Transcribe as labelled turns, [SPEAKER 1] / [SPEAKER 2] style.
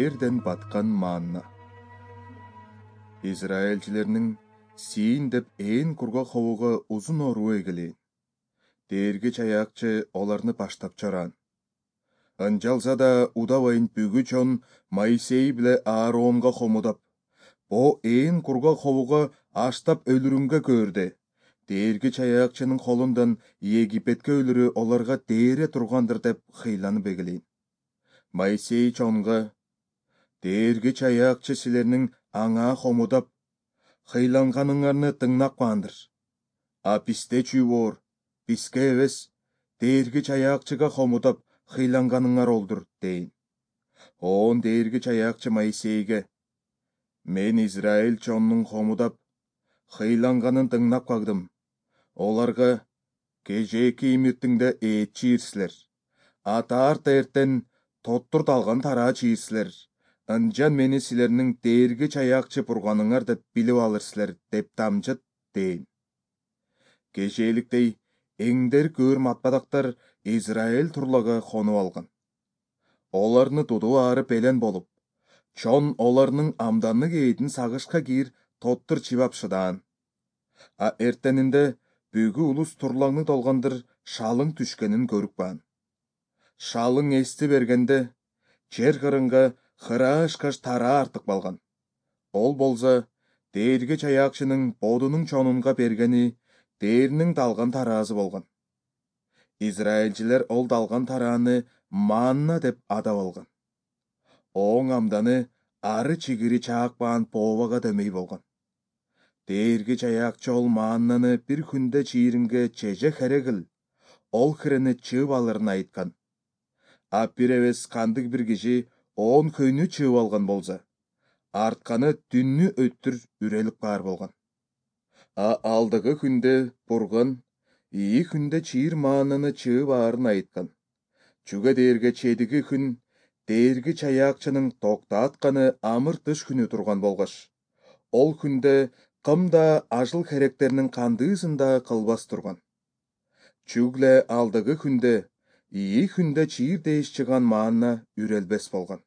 [SPEAKER 1] дээрден батқан манна. Израильчилернің Сиин деп ээн курга ховуға узун ору эгелен. Дээрги чаякчы оларны баштап чаран. Анжалса да удавайын бүгү чон Моисей биле Ааронга хомудап, бо ээн курга ховуға аштап өлүрүнгө көрдө. Дээрги чаякчынын колундан Египетке өлүрү оларга дээре тургандыр деп хыйланып эгелен. Моисей чонга: дээрги чаякчы силернин аңа хомудап, хыйланганыңарны тыңнакпандыр. А бизде чүйбор, бизге эбес, дээрги чаякчыга хомудап, хыйланганыңар олдур, дейин. Оон дээрги чаякчы Моисейге: мен Израиль чоннун хомудап, хыйланганын тыңнап кагдым. Оларга: кежеки имиртиңде эет чиирсилер. Атаарта эртен тоттур талган тараа чиирсилер. Анжан мени силернин дээрги чаякчы бурганыңар деп билип алырсилер деп дамжыт, дейин. Кежеликтей эңдер көөр матбадактар Израиль турлага хонуп алган. Оларны тудуу ары белен болуп, чон оларнын амданны кейдин сагышка кийир тоттур чибап шыдаан. А эртенинде бүгү улус турлаңны долгандыр шалың түшкенин көрүп баан. Шалың эсти бергенде жер кырынга хыраашкаш тараа артык балган. Ол болса дээрги чаякчынын бодунун чонунга бергени дээринин далган тараазы болгон. Израильчилер ол далган тарааны манна деп адап алган. Оң амданы ары чигири чаакпаан поовага дөмөй болгон. Дээрги чаякчы ол маннаны бир күндө чииринге чеже херегил, ол хирени чыып алырын айткан. А бир эбес кандык бир киши 10 көйнү чыып алган болса, артканы түннү өттүр үрелип бар болгон. А алдыгы күндө бурган ии күндө чиир маананы чыып арын айткан. Чуга дээрге чедиги күн дээрги чаякчынын токтатканы амыр тыш күнү турган болгош, ол күндө кымда ажыл херектеринин кандыысын да кылбас турган. Чугле алдыгы күндө ии күндө чиир дээш чыган маанна үрелбес болгон.